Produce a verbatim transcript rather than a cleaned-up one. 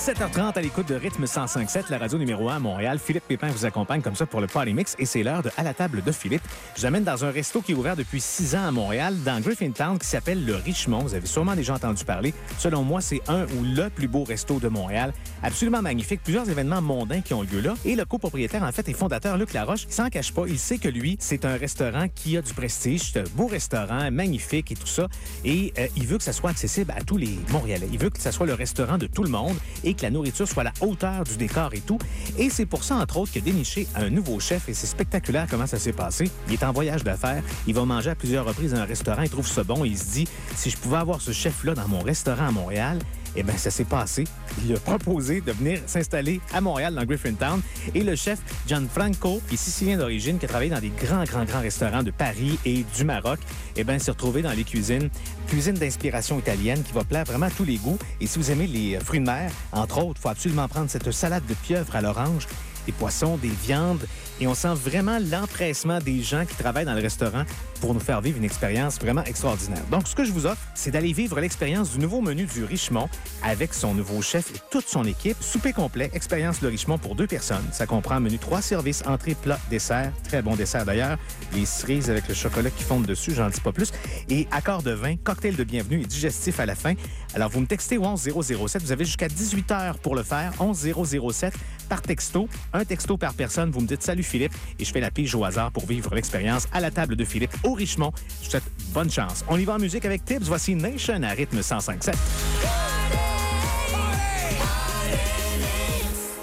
dix-sept heures trente à l'écoute de Rythme cent cinq sept, la radio numéro un à Montréal. Philippe Pépin vous accompagne comme ça pour le Party Mix et c'est l'heure de À la table de Philippe. Je vous amène dans un resto qui est ouvert depuis six ans à Montréal, dans Griffintown, qui s'appelle le Richemont. Vous avez sûrement déjà entendu parler. Selon moi, c'est un ou le plus beau resto de Montréal. Absolument magnifique. Plusieurs événements mondains qui ont lieu là. Et le copropriétaire, en fait, et fondateur Luc Laroche, il s'en cache pas. Il sait que lui, c'est un restaurant qui a du prestige. C'est un beau restaurant, magnifique et tout ça. Et euh, il veut que ça soit accessible à tous les Montréalais. Il veut que ça soit le restaurant de tout le monde et que la nourriture soit à la hauteur du décor et tout. Et c'est pour ça, entre autres, qu'il a déniché un nouveau chef et c'est spectaculaire comment ça s'est passé. Il est en voyage d'affaires. Il va manger à plusieurs reprises dans un restaurant. Il trouve ça bon. Il se dit, si je pouvais avoir ce chef-là dans mon restaurant à Montréal, eh bien, ça s'est passé. Il a proposé de venir s'installer à Montréal, dans Griffintown. Et le chef Gianfranco, qui est sicilien d'origine, qui a travaillé dans des grands, grands, grands restaurants de Paris et du Maroc, eh bien, s'est retrouvé dans les cuisines, cuisine d'inspiration italienne qui va plaire vraiment à tous les goûts. Et si vous aimez les fruits de mer, entre autres, il faut absolument prendre cette salade de pieuvre à l'orange, des poissons, des viandes. Et on sent vraiment l'empressement des gens qui travaillent dans le restaurant pour nous faire vivre une expérience vraiment extraordinaire. Donc, ce que je vous offre, c'est d'aller vivre l'expérience du nouveau menu du Richemont avec son nouveau chef et toute son équipe. Souper complet, expérience Le Richemont pour deux personnes. Ça comprend un menu trois services, entrée, plat, dessert. Très bon dessert d'ailleurs. Les cerises avec le chocolat qui fondent dessus, j'en dis pas plus. Et accord de vin, cocktail de bienvenue et digestif à la fin. Alors, vous me textez au onze zéro zéro sept. Vous avez jusqu'à dix-huit heures pour le faire. onze zéro zéro sept par texto. Un texto par personne. Vous me dites « Salut Philippe » et je fais la pige au hasard pour vivre l'expérience à la table de Philippe au Richemont. Je vous souhaite bonne chance. On y va en musique avec Tibbs. Voici Nation à rythme cent cinq sept.